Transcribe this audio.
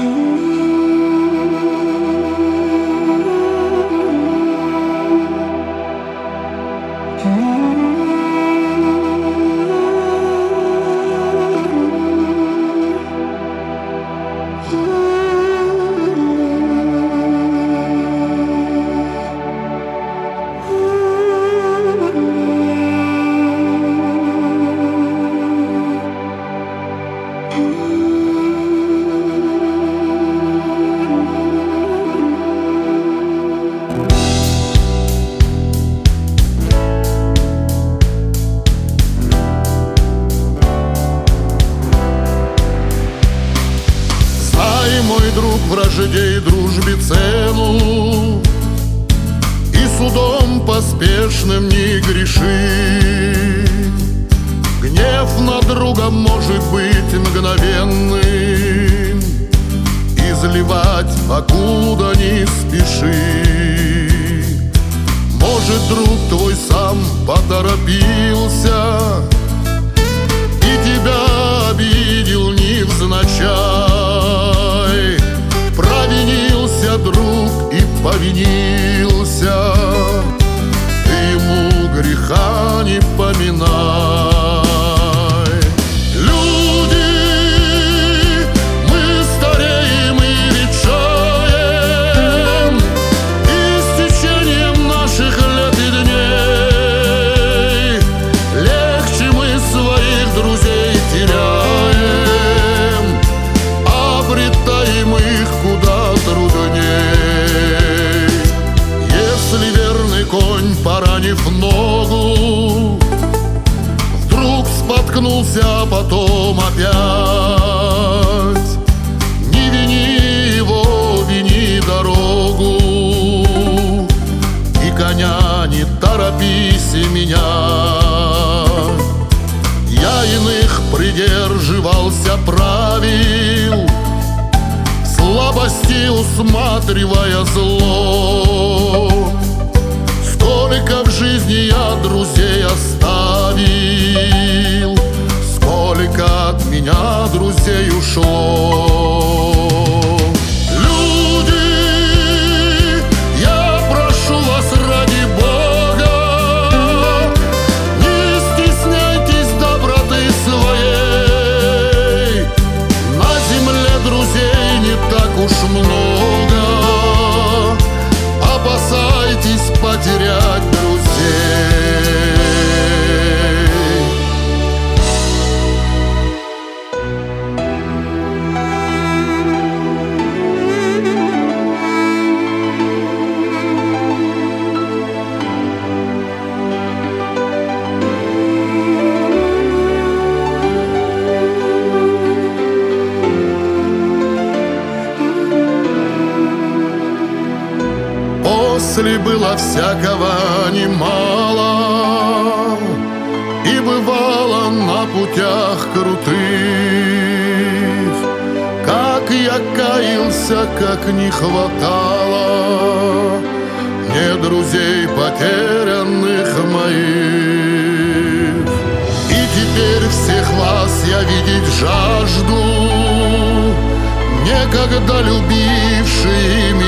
Мой друг, вражде и дружбе цену, и судом поспешным не греши. Гнев на друга может быть мгновенным, изливать покуда не спеши. Может, друг твой сам поторопился и тебя обидел невзначай. Провинился друг и повинился, ты ему греха не поминай. Люди, мы стареем и ветшаем, и с течением наших лет и дней легче мы своих друзей теряем, обретаем их куда трудней. Если верный конь, поранив ногу, вдруг споткнулся, а потом опять, не вини его, вини дорогу, и коня не торопись менять. Я иных придерживался правил, слабости усматривая зло. Сколько в жизни я друзей оставил, сколько от меня друзей ушло. Люди, я прошу вас ради Бога, не стесняйтесь доброты своей. На земле друзей не так уж много, опасайтесь потерять друзей. После было всякого немало, и бывало на путях крутых, как я каялся, как не хватало мне друзей потерянных моих. И теперь всех вас я видеть жажду, некогда любившие меня.